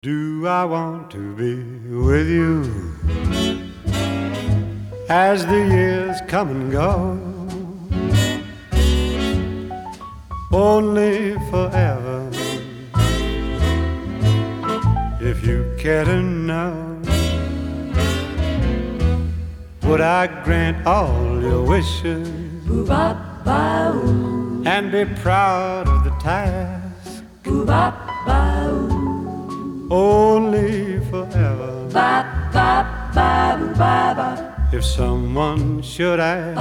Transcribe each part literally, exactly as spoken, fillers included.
Do I want to be with you as the years come and go? Only forever. If you care to know, would I grant all your wishes and be proud of the task? Only forever. If someone should ask,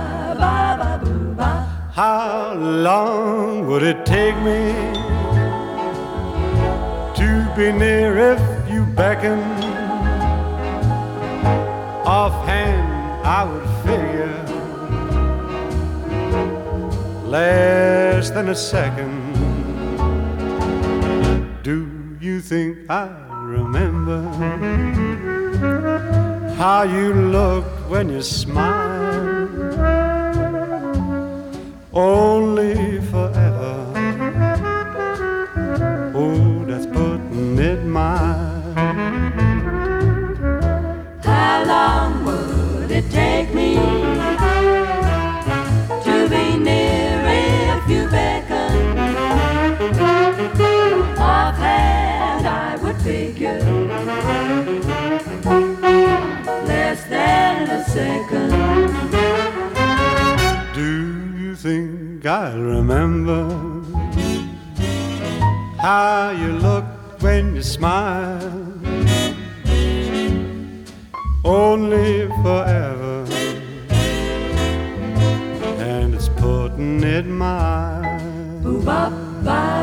how long would it take me to be near if you beckon? Offhand I would figure less than a second. Do you think I remember how you looked when you smiled? Only forever. Oh, that's putting it mild. How long would it take me to be near if you beckon? Offhand I would figure less than a second. Do you think I remember how you looked when you smiled? Only forever, and it's putting it mild. Boo-bop-bye.